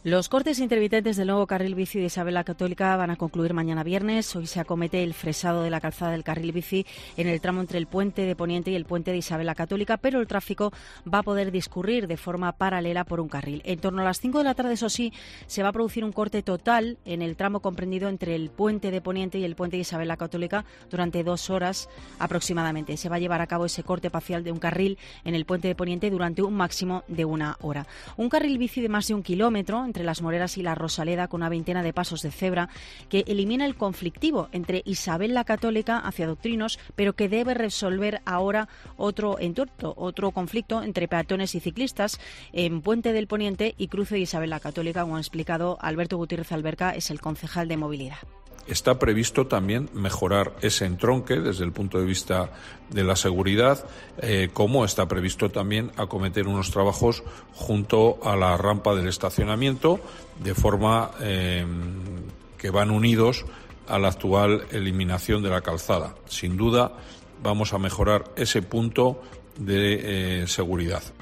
Los cortes intermitentes del nuevo carril bici de Isabel la Católica van a concluir mañana viernes. Hoy se acomete el fresado de la calzada del carril bici en el tramo entre el puente de Poniente y el puente de Isabel la Católica, pero el tráfico va a poder discurrir de forma paralela por un carril. En torno a las 5 de la tarde, eso sí, se va a producir un corte total en el tramo comprendido entre el puente de Poniente y el puente de Isabel la Católica durante 2 horas aproximadamente. Se va a llevar a cabo ese corte parcial de un carril en el puente de Poniente durante un máximo de 1 hora. Un carril bici de más de 1 kilómetro entre Las Moreras y la Rosaleda, con una veintena de pasos de cebra, que elimina el conflictivo entre Isabel la Católica hacia Doctrinos, pero que debe resolver ahora otro conflicto entre peatones y ciclistas en Puente del Poniente y cruce de Isabel la Católica, como ha explicado Alberto Gutiérrez Alberca, es el concejal de movilidad. Está previsto también mejorar ese entronque desde el punto de vista de la seguridad, como está previsto también acometer unos trabajos junto a la rampa del estacionamiento, de forma que van unidos a la actual eliminación de la calzada. Sin duda, vamos a mejorar ese punto de seguridad.